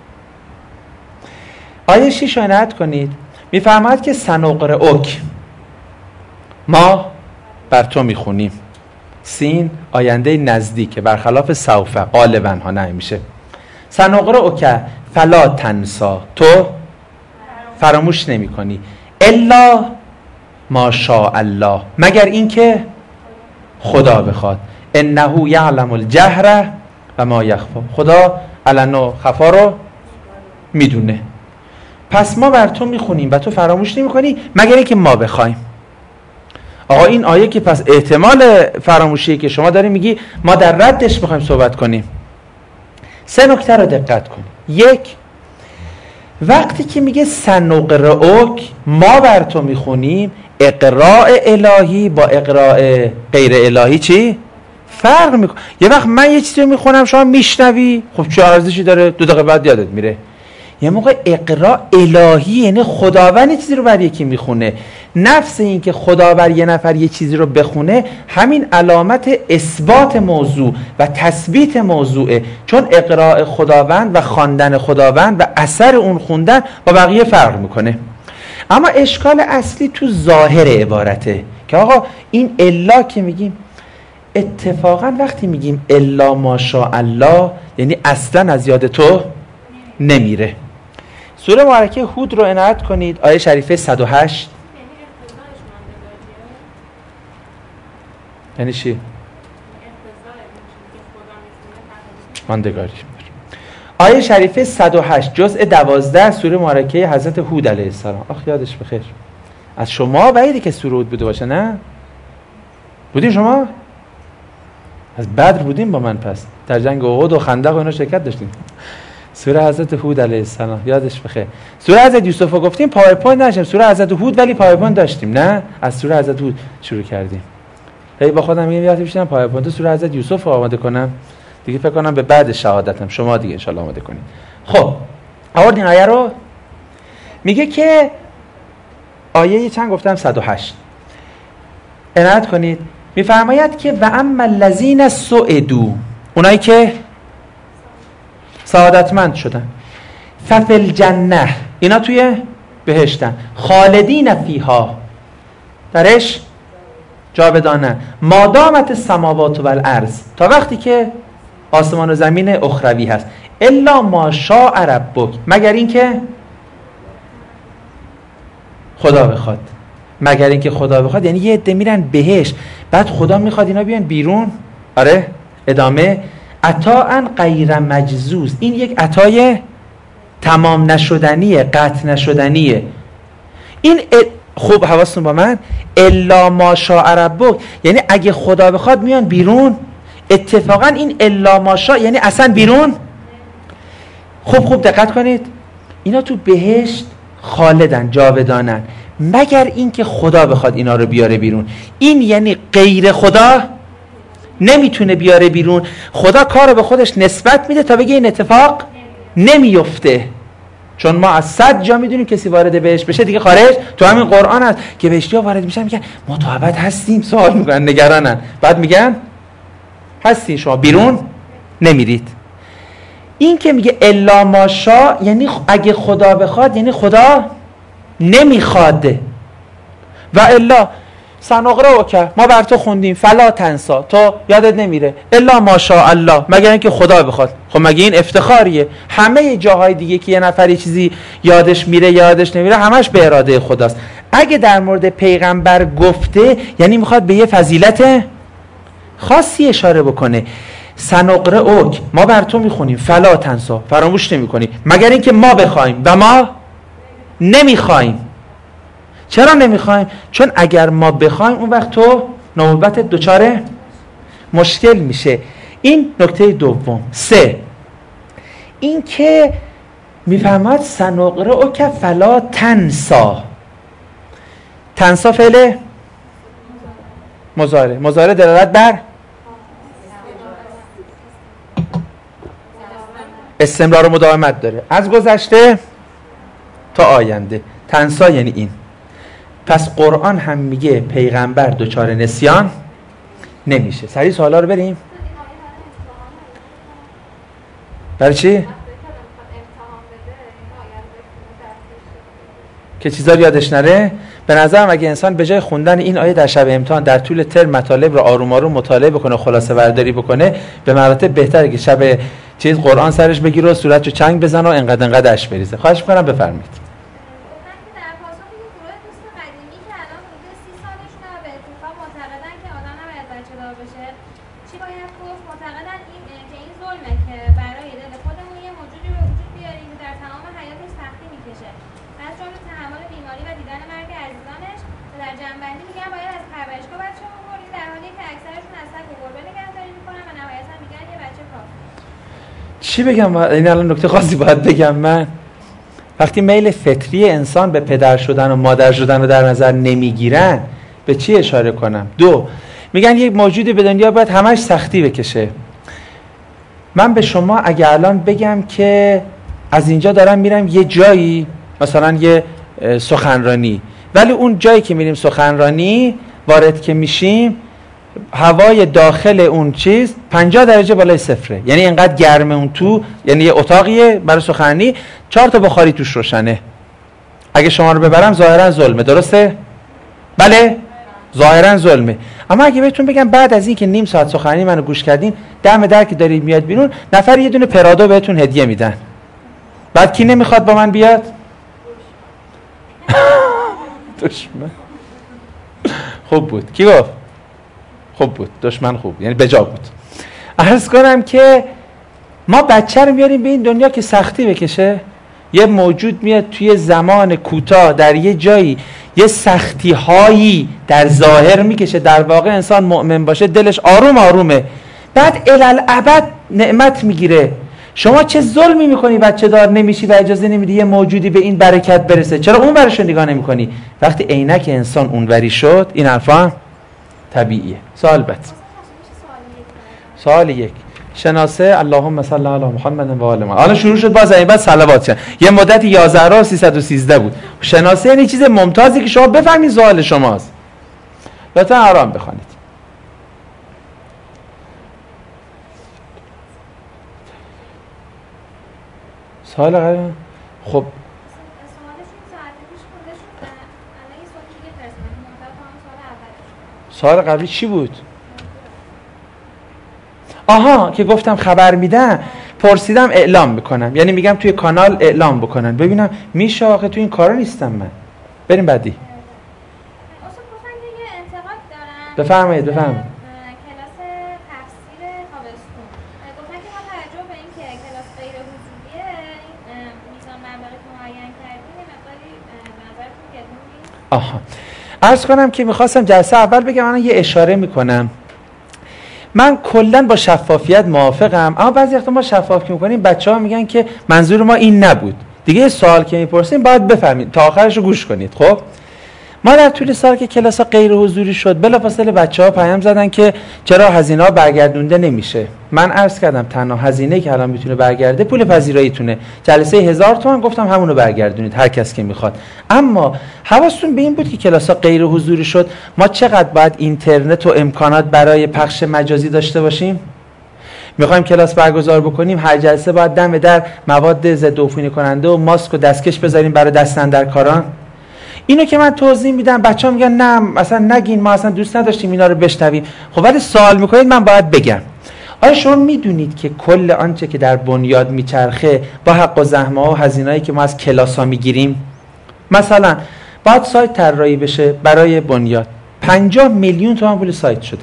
[SPEAKER 1] آیه 6 رو عنایت کنید. میفرماید که سنقرئک، ما بر تو میخونیم. سین آینده نزدیکه برخلاف سوف، غالبا ها نمیشه. سنقرئک فلا تنسی، تو فراموش نمی کنی. الا ما شاء الله، مگر اینکه خدا بخواد. انه یعلم الجهر و ما یخفی، خدا علن و خفا رو میدونه. پس ما بر تو میخونیم و تو فراموش نمی کنی مگر اینکه ما بخوایم. آقا این آیه که پس احتمال فراموشی که شما داری میگی ما در ردش بخوایم صحبت کنیم. 3 نکته رو دقت کنیم. 1، وقتی که میگه سنقرئک، ما بر تو میخونیم، اقراء الهی با اقراء غیر الهی چی؟ فرق میکنه. یه وقت من یه چیزی رو میخونم شما میشنوی، خب چه ارزشی داره؟ 2 دقیقه بعد یادت میره. یه موقع اقراء الهی یعنی خداوند یه چیزی رو بر یکی میخونه. نفس این که خدا بر یه نفر یه چیزی رو بخونه همین علامت اثبات موضوع و تثبیت موضوعه، چون اقراء خداوند و خواندن خداوند و اثر اون خوندن با بقیه فرق میکنه. اما اشکال اصلی تو ظاهر عبارته که آقا این الا که میگیم، اتفاقا وقتی میگیم الا ماشاء الله یعنی اصلا از یاد تو نمیره. سوره مبارکه هود رو عنایت کنید آیه شریفه 108. یعنی چی؟ ماندگاری. آیه شریفه 108 جزء 12 سوره مبارکه حضرت هود علیه السلام. آخ یادش بخیر. از شما بعیده که سوره هود بوده باشه، نه؟ بودین شما؟ از بدر بودین با من، پس در جنگ احد و خندق و اینا شرکت داشتین. سوره حضرت هود علیه السلام یادش بخیر. سوره حضرت یوسف رو گفتیم پاورپوینت نشیم، سوره حضرت هود ولی پاورپوینت داشتیم، نه؟ از سوره حضرت هود شروع کردیم. هی با خودم میگم یادم میشینم پاورپوینت سوره حضرت یوسف رو آماده کنم. دیگه فکر کنم به بعد شهادتم شما دیگه ان شاء الله آماده کنید. خب آوردین آیه رو، میگه که آیه چند گفتم 108 عنایت کنید. میفرماید که و اما الذین سعدوا، اونایی که سعادتمند شدن، ففی الجنه، اینا توی بهشتن، خالدین فیها، درش جاودانه، مادامت السماوات و الارض، تا وقتی که آسمان و زمین اخروی هست، الا ما شاء ربک، مگر اینکه خدا بخواد. مگر اینکه خدا بخواد یعنی یه عده میرن بهشت، بعد خدا میخواد اینا بیان بیرون. آره ادامه، عطاء غیر مجزوز، این یک عطای تمام نشدنیه، قطع نشدنیه. این خوب حواستون با من، الا ما شاء ربک یعنی اگه خدا بخواد میان بیرون. اتفاقا این الا ما شاء یعنی اصلا بیرون. خوب دقت کنید، اینا تو بهشت خالدن، جاودانن، مگر اینکه خدا بخواد اینا رو بیاره بیرون. این یعنی غیر خدا نمیتونه بیاره بیرون. خدا کار رو به خودش نسبت میده تا بگه این اتفاق نمیفته. چون ما از 100 جا میدونیم کسی وارد بهشت بشه دیگه خارج. تو همین قرآن هست که بهشتی‌ها وارد میشن میگن ما تا ابد هستیم، سوال میکنن، نگرانن، بعد میگن هستین شما بیرون نمیرید. این که میگه الا ماشا یعنی اگه خدا بخواد، یعنی خدا نمیخواد. و الا سنقرئک، ما بر تو خوندیم، فلا تنسا، تو یادت نمیره، الا ماشاء الله، مگر اینکه خدا بخواد. خب مگه این افتخاریه؟ همه جاهای دیگه که یه نفر چیزی یادش میره یادش نمیره همش به اراده خداست. اگه در مورد پیغمبر گفته یعنی میخواد به یه فضیلت خاصی اشاره بکنه. سنقرئک، ما بر تو میخونیم، فلا تنسا، فراموش نمیکنی، مگر اینکه ما بخوایم، و ما نمیخوایم. چرا نمیخوایم؟ چون اگر ما بخوایم اون وقت تو نوبت دچار مشکل میشه. این نکته دوم. 3 این که میفهمد سنقرئک فلا تنسا. تنسا فعل مضارع دلالت بر استمرار و مداومت داره، از گذشته تا آینده. تنسا یعنی این. پس قرآن هم میگه پیغمبر دچار نسیان نمیشه. سریع سوالا رو بریم. برای چی؟ که چیزا رو یادش نره. به نظرم اگه انسان به جای خوندن این آیه در شب امتحان در طول ترم مطالب رو آروم آروم مطالعه بکنه، خلاصه برداری بکنه، به مراتب بهتره که شب قرآن سرش بگیره و صورتشو چنگ بزنه و انقدر اش بریزه. خواهش می‌کنم بفرمایید. چی بگم؟ این الان نکته خاصی باید بگم من. وقتی میل فطری انسان به پدر شدن و مادر شدن رو در نظر نمیگیرن، به چی اشاره کنم؟ 2 میگن یک موجودی به دنیا باید همش سختی بکشه. من به شما اگه الان بگم که از اینجا دارم میرم یه جایی، مثلا یه سخنرانی، ولی اون جایی که میریم سخنرانی وارد که میشیم هوای داخل اون چیز 50 درجه بالای صفره، یعنی اینقدر گرمه اون تو، یعنی یه اتاقیه برای سخنرانی 4 تا بخاری توش روشنه. اگه شما رو ببرم ظاهرا ظلمه، درسته؟ بله ظاهرا ظلمه. اما اگه بهتون بگم بعد از این که نیم ساعت سخنرانی منو گوش کردین، دم در که دارید میاد بیرون نفر یه دونه پرادو بهتون هدیه میدن، بعد کی نمیخواد با من بیاد؟ دشمن. خوب بود. کی گفت؟ خوب بود. دشمن خوب، یعنی بجا بود. عرض کنم که ما بچه رو میاریم به این دنیا که سختی بکشه. یه موجود میاد توی زمان کوتاه در یه جایی یه سختی هایی در ظاهر میکشه، در واقع انسان مؤمن باشه دلش آروم آرومه، بعد الالعبد نعمت میگیره. شما چه ظلمی میکنی بچه دار نمیشی و اجازه نمیدی یه موجودی به این برکت برسه؟ چرا اون ورشو نگاه نمیکنی؟ وقتی عینک انسان اونوری شد، این حرفا طبیعیه. سوال بعد. سوال 1 شناسه اللهم صل علی محمد و آل محمد. حالا شروع شد باز این بعد صلوات شد. یه مدت 11313 بود. شناسه یعنی چیز ممتازی که شما بفهمید سوال شماست. لطفا آرام بخونید. سوال خب
[SPEAKER 2] سوالش این ساعت پیش خونده شد الان یه سوال دیگه فرستادن منتها هم سوال اولش
[SPEAKER 1] سوال قبلی چی بود؟ آها که گفتم خبر میدم، پرسیدم اعلام میکنم، یعنی میگم توی کانال اعلام بکنن ببینم میشه. آخه توی این کارا نیستم من. بریم بعدی.
[SPEAKER 2] اصلا گفتن که یه انتقاد دارن.
[SPEAKER 1] بفرمایید.
[SPEAKER 2] کلاس تفسیر تابستون گفتن که با توجه به اینکه کلاس غیر حضوریه میزان مبلغی که معین کردیم یه مقداری به نظرتون گرون نیست؟
[SPEAKER 1] آها عرض کنم که میخواستم جلسه اول بگم، الان یه اشاره میکنم. من کلا با شفافیت موافقم، اما بعضی وقتا ما شفاف که میکنیم بچه‌ها میگن که منظور ما این نبود. دیگه سوال که میپرسیم باید بفهمید، تا آخرش رو گوش کنید. خب ما در طول سال که کلاس‌ها غیر حضوری شد بلافاصله بچه‌ها پیام زدن که چرا هزینه‌ها برگردونده نمیشه. من عرض کردم تنها هزینه‌ای که الان میتونه برگرده پول پذیراییتونه. جلسه 1000 تومان گفتم همونو برگردونید هر کس که میخواد. اما حواستون به این بود که کلاس‌ها غیر حضوری شد ما چقدر باید اینترنت و امکانات برای پخش مجازی داشته باشیم؟ میخوایم کلاس برگزار بکنیم هر جلسه باید دم در مواد ضد عفونی کننده و ماسک و دستکش بذاریم برای دست‌اندرکاران. اینو که من توضیح میدم بچه‌ها میگن نه مثلا نگین، ما اصلا دوست نداشتیم اینا رو بشنویم. خب ولی سوال میکنید من باید بگم. آیا شما میدونید که کل آنچه که در بنیاد میچرخه با حق و زحمه ها و هزینه‌ای که ما از کلاس‌ها میگیریم؟ مثلا باید سایت طراحی بشه برای بنیاد 50 میلیون تومان پول سایت شده.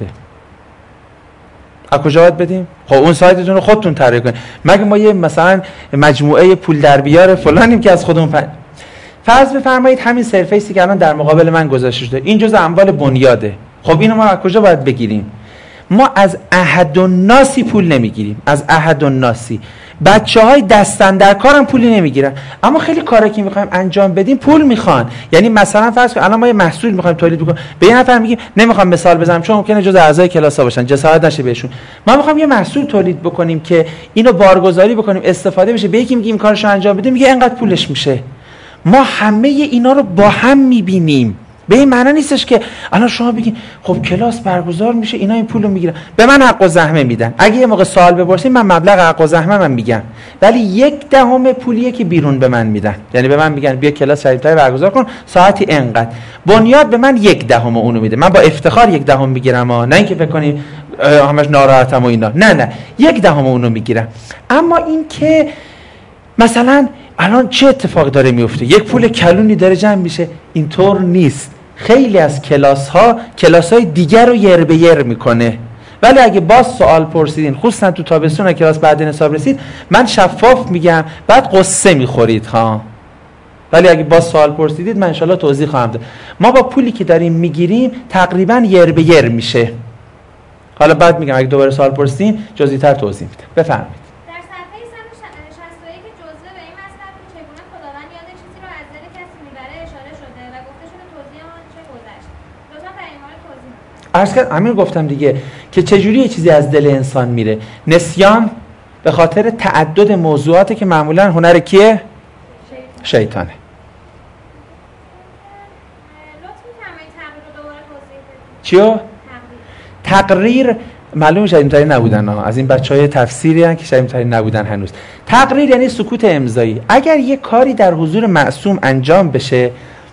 [SPEAKER 1] از کجا باید بدیم؟ خب اون سایتتون رو خودتون طراحی کنید. مگه ما یه مثلا مجموعه پول در بیار فلانیم که از خودمون فرض بفرمایید همین سرفیسی که الان در مقابل من گذاشته شده این جزء اموال بنیاده. خب اینو ما از کجا باید بگیریم؟ ما از احد الناسی پول نمیگیریم، از احد الناسی. بچه‌های دست‌اندرکارم پولی نمیگیرن، اما خیلی کارا که می‌خوایم انجام بدیم پول میخوان. یعنی مثلا فرض کن الان ما یه محصول می‌خوایم تولید بکنیم، به یه نفر میگیم نمی‌خوام مثال بزنم چون ممکنه جزء اعضای کلاس باشن جسارت نشه بهشون، ما می‌خوایم یه محصول تولید بکنیم که اینو بارگذاری بکنیم استفاده بشه، به یکی میگیم کارشو انجام بده میگه اینقدر پولش میشه. ما همه اینا رو با هم می‌بینیم. به این معنی نیستش که الان شما بگین خب کلاس برگزار میشه اینا این پولو میگیرن، به من حق و زحمه میدن. اگه یه موقع سوال بپرسین من مبلغ حق و زحمه من میگم، ولی 1/10 پولیه که بیرون به من میدن. یعنی به من میگن بیا کلاس شریفتری برگزار کن ساعتی انقدر، بنیاد به من 1/10 اونو میده. من با افتخار 1/10 میگیرم، نه اینکه فکر کنیم همش ناراحتم و اینا، نه 1/10 اونو میگیرم. اما این که مثلا الان چه اتفاق داره میفته، یک پول کلونی داره جمع میشه، اینطور نیست. خیلی از کلاس‌های دیگر رو یر به یر میکنه. ولی اگه باز سوال پرسیدین خصوصا تو تابستون کلاس بعد نصاب رسید من شفاف میگم بعد قصه میخورید ها. ولی اگه باز سوال پرسیدید من انشالله توضیح خواهم داد. ما با پولی که داریم میگیریم تقریبا یر به یر میشه. حالا بعد میگم اگه دوباره سوال پرسیدین جزئی‌تر توضیح میدم. بفرمایید. عرض کردم همین گفتم دیگه که چجوری یه چیزی از دل انسان میره. نسیان به خاطر تعدد موضوعاتی که معمولا هنر کیه؟ شیطانه. چیو؟ تقریر معلومه شدیمتری نبودن ها. از این بچهای تفسیری هن که شدیمتری نبودن هنوز. تقریر یعنی سکوت امضایی. اگر یه کاری در حضور معصوم انجام بشه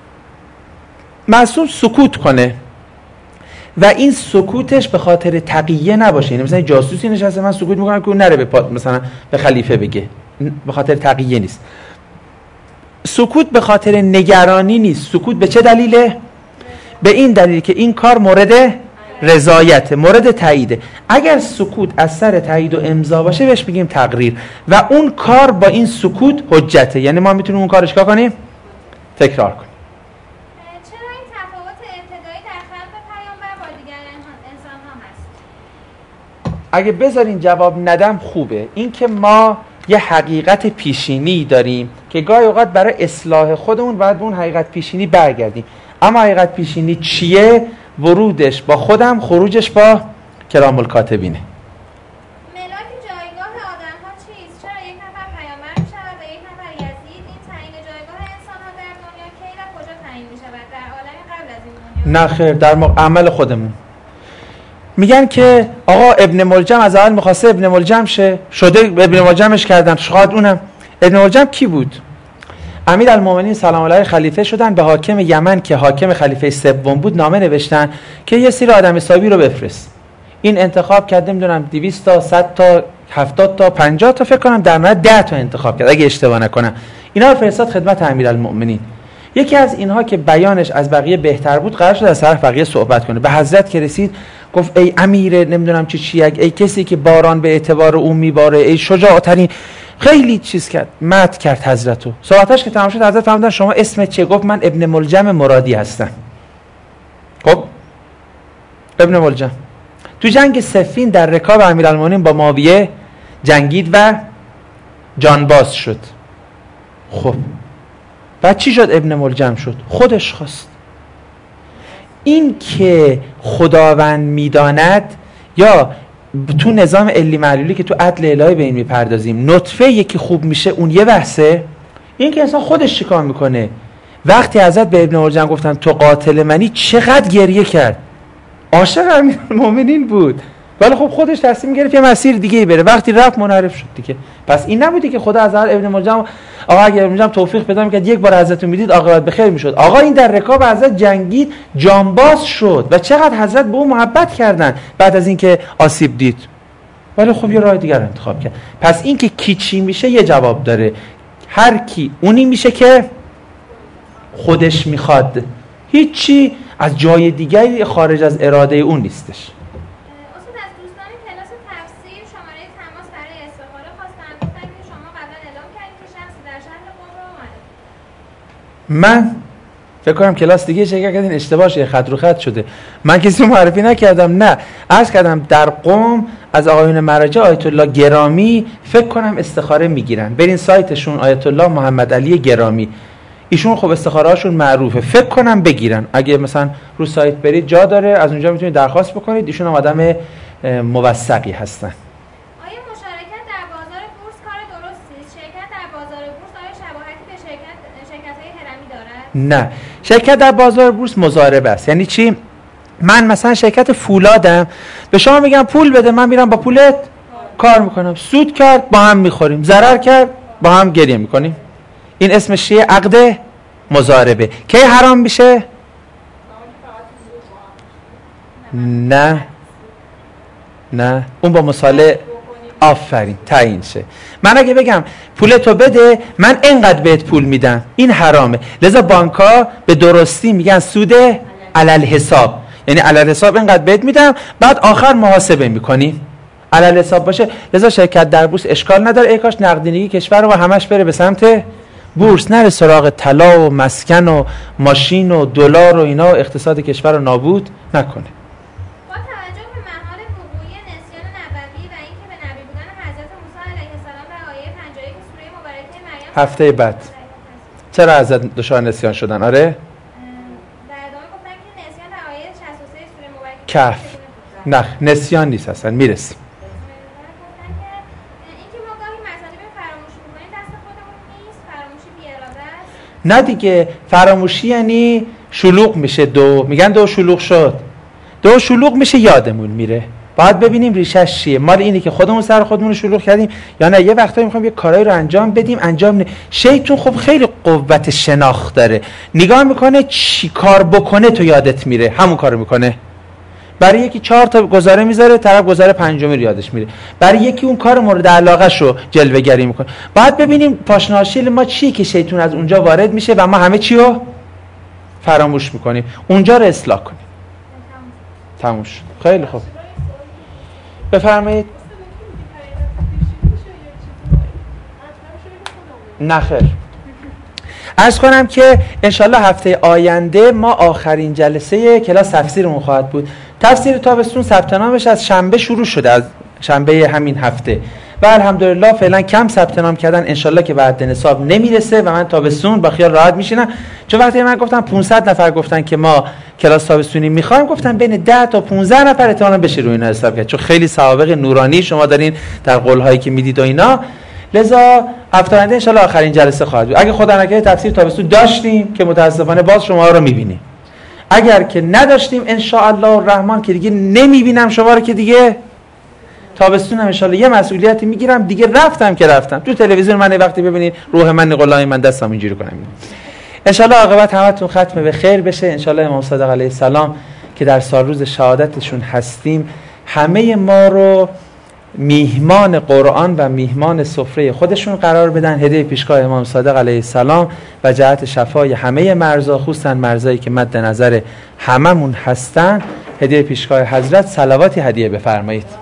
[SPEAKER 1] معصوم سکوت کنه و این سکوتش به خاطر تقیه نباشه، یعنی مثلا جاسوسی نشسته من سکوت میکنم که اون نره به مثلا به خلیفه بگه، به خاطر تقیه نیست. سکوت به خاطر نگرانی نیست. سکوت به چه دلیله؟ به این دلیل که این کار مورد رضایت، مورد تاییده. اگر سکوت از سر تایید و امضا باشه بهش میگیم تقریر و اون کار با این سکوت حجته، یعنی ما میتونیم اون کارش چیکار کنیم؟ تکرار کنیم. اگه بذارین جواب ندم خوبه. این که ما یه حقیقت پیشینی داریم که گاهی اوقات برای اصلاح خودمون باید به اون حقیقت پیشینی برگردیم. اما حقیقت پیشینی چیه؟ ورودش با خودم، خروجش با کرام الکاتبینه.
[SPEAKER 2] ملاک جایگاه آدم‌ها چیست؟ چرا یک نفر پیامبر می‌شود و یک نفر یزید؟ این تعیین جایگاه انسان‌ها در دنیا کی و کجا تعیین می‌شود؟ در عالم قبل از این دنیا؟
[SPEAKER 1] نه خیر، در عمل خودمون. میگن که آقا ابن ملجم از اول میخواسته ابن ملجم شده ابن ملجمش کردن. شاید اونم ابن ملجم کی بود؟ امیرالمومنین سلام علیه خلیفه شدن، به حاکم یمن که حاکم خلیفه سوم بود نامه نوشتن که یه سری آدم حسابی رو بفرست. این انتخاب کرد نمیدونم 200 تا 100 تا 70 تا 50 تا فکر کنم در نهایت 10 تا انتخاب کرد اگه اشتباه نکنم. اینا رو فرستاد خدمت امیرالمومنین. یکی از اینها که بیانش از بقیه بهتر بود قرار شد از طرف بقیه صحبت کنه. به حضرت که رسید گفت ای امیر نمیدونم چی ای کسی که باران به اعتبار او میباره، ای شجاعترین، خیلی چیز کرد، مدح کرد حضرتو. صحبتش که تمام شد حضرت فرمودن شما اسمت چیه؟ گفت من ابن ملجم مرادی هستم. خب ابن ملجم تو جنگ صفین در رکاب امیرالمومنین با معاویه جنگید و جانباز شد. خب بعد چی شد؟ ابن ملجم شد. خودش خواست. این که خداوند میداند، یا تو نظام علی معلولی که تو عدل الهی به این میپردازیم، نطفه یکی خوب میشه اون یه بحثه. این که انسان خودش چیکار میکنه. وقتی حضرت به ابن ملجم گفتن تو قاتل منی چقدر گریه کرد. عاشق امیرالمومنین بود ولی خب خودش تصمیم گرفت یه مسیر دیگه ای بره. وقتی رفت منحرف شد دیگه. پس این نبودی که خدا از ابن ملجم آقا اگه ابن ملجم توفیق پیدا میکرد یک بار حضرت رو میدید عاقبت بخیر میشد. آقا این در رکاب حضرت جنگید جانباز شد و چقدر حضرت به او محبت کردن بعد از اینکه آسیب دید. ولی خب یه راه دیگر انتخاب کرد. پس این که کی چی میشه یه جواب داره. هر کی اونی میشه که خودش میخواد. هیچی از جای دیگری خارج از اراده اون نیستش. من فکر کنم کلاس دیگه شرکت کردین اشتباه شده، خط رو خط شده. من کسی رو معرفی نکردم، نه عرض کردم در قم از آقایون مراجع آیت الله گرامی فکر کنم استخاره میگیرن. برین سایتشون آیت الله محمد علی گرامی، ایشون خب استخاره هاشون معروفه، فکر کنم بگیرن. اگه مثلا رو سایت برید جا داره، از اونجا میتونید درخواست بکنید. ایشون هم آدم موثقی هستن. نه، شرکت در بازار بورس مضاربه است. یعنی چی؟ من مثلا شرکت فولادم، به شما میگم پول بده، من میرم با پولت کار میکنم، سود کرد با هم میخوریم، ضرر کرد با هم گریه میکنیم. این اسمش چیه؟ عقد مضاربه. کی حرام میشه؟ نه اون با مصالحه آفرین تعیین شه. من اگه بگم پولتو بده من اینقدر بهت پول میدم، این حرامه. لذا بانک‌ها به درستی میگن سود علل حساب، یعنی علل حساب اینقدر بهت میدم بعد آخر محاسبه میکنی، علل حساب باشه. لذا شرکت در بورس اشکال نداره. ای کاش نقدینگی کشور رو همش بره به سمت بورس، نره سراغ طلا و مسکن و ماشین و دلار و اینا و اقتصاد کشور رو نابود نکنه. هفته بعد چرا حضرت دچار نسیان شدن؟ آره؟ در ادامه
[SPEAKER 2] گفتن که نسیان در آیه 63 سوره مبارکه
[SPEAKER 1] کهف. نه نسیان نیست اصلا، میرسیم.
[SPEAKER 2] اینکه ما گاهی مطالب فراموش می‌کنیم دست خودمون نیست، فراموشی بی‌اراده است.
[SPEAKER 1] نه دیگه، فراموشی یعنی شلوغ میشه. میگن دو شلوغ شد. دو شلوغ میشه یادمون میره. باید ببینیم ریشش چیه. مال اینه که خودمون سر خودمون رو شلوغ کردیم یا نه یه وقتایی میخوایم یه کارایی رو انجام بدیم انجام شیطان خب خیلی قوت شناخت داره، نگاه میکنه چی کار بکنه تو یادت میره، همون کارو میکنه. برای یکی 4 تا گزاره میذاره، طرف گزاره 5 یادش میره. برای یکی اون کار مورد علاقه شو جلوه گری میکنه. باید ببینیم پاشناشیل ما چیه که شیطان از اونجا وارد میشه و ما همه چی رو فراموش میکنیم. اونجا رو اصلاح کنیم. تموم شد. خیلی خوب. بفرمایید. نخیر. عرض کنم که انشالله هفته آینده ما آخرین جلسه کلاس تفسیرمون خواهد بود. تفسیر تابستون ثبت نامش از شنبه شروع شده، از شنبه همین هفته و الحمدلله فعلا کم ثبت نام کردن. انشالله که بعد نصاب نمیرسه و من تابستون با خیال راحت میشینم. چون وقتی من گفتم 500 نفر گفتن که ما کلاس تابستونی میخوایم، گفتم بین 10 تا 15 نفر احتمالاً بشه روی اینا حساب کرد، چون خیلی سوابق نورانی شما دارین در قول‌هایی که میدید و اینا. لذا هفته آینده ان شاء الله آخرین جلسه خواهد بود. اگه خدا نکرده تفسیر تابستون داشتیم که متاسفانه باز شما رو میبینیم، اگر که نداشتیم ان شاء الله الرحمن که دیگه نمیبینم شما رو که دیگه تابستون هم ان شاء الله یه مسئولیتی میگیرم دیگه. رفتم که رفتم. تو تلویزیون من وقتی ببینید روح من نقلای من دستم اینجوری کنم. ان شاء الله عاقبت همتون ختم به خیر بشه. ان شاء الله امام صادق علیه السلام که در سال روز شهادتشون هستیم همه ما رو میهمان قرآن و میهمان سفره خودشون قرار بدن. هدیه پیشگاه امام صادق علیه السلام و جهت شفای همه مرضا، خصوصا مرضایی که مد نظر هممون هستن، هدیه پیشگاه حضرت صلواتی هدیه بفرمایید.